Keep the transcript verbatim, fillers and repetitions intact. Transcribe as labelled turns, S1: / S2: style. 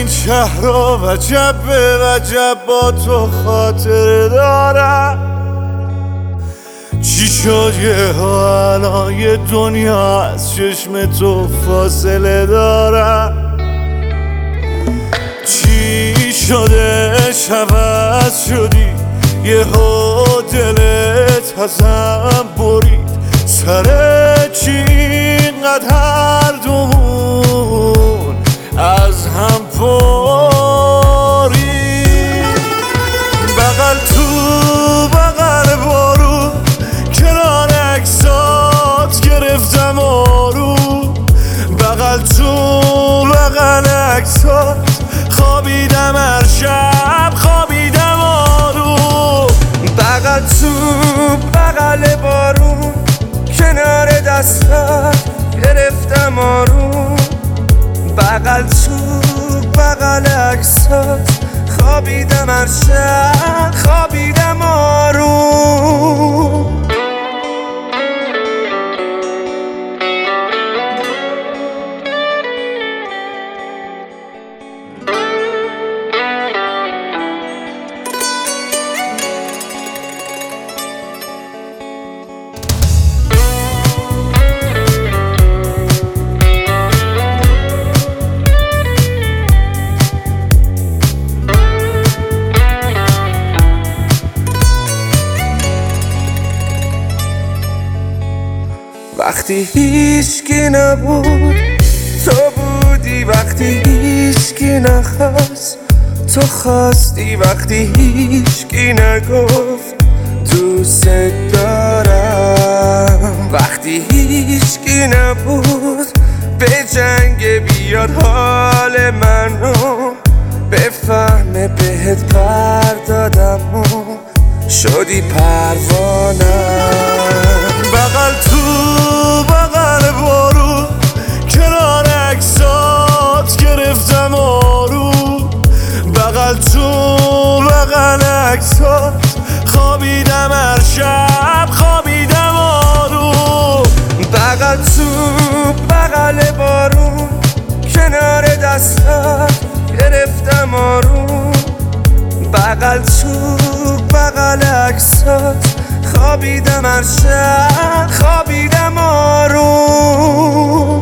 S1: این شهر رو وجب به وجب با تو خاطر دارم. چی شد یه ها الان یه دنیا از چشم تو فاصله دارم. چی شده عوض شدی یه ها دلت ازم برید. سر چی اینقدر هر دومون از هم پرید. بغل تو بغل بارو کنار عکسات گرفتم آروم. بغل تو بغل عکسات خوابیدم هر شب خوابیدم آروم.
S2: بغل تو بغل بارون کنار دستات گرفتم آروم. بغل تو بغل عکسات خوابیدم هر شب خوابیدم آروم. وقتی هیچکی نبود تو بودی، وقتی هیچکی نخواست تو خواستی، وقتی هیچکی نگفت دوست دارم. وقتی هیچکی نبود به جنگ بیاد حال منو بفهمه بهت پر دادم و شدی پروانم.
S1: بغل تو بغل بارو کنار عکسات گرفتم آروم. بغل تو بغل عکسات خوابیدم هر شب خوابیدم آروم.
S2: بغل تو بغل بارون کنار دستات گرفتم آروم. بغل تو بغل عکسات خوابیدم هر شب خوابیدم آروم.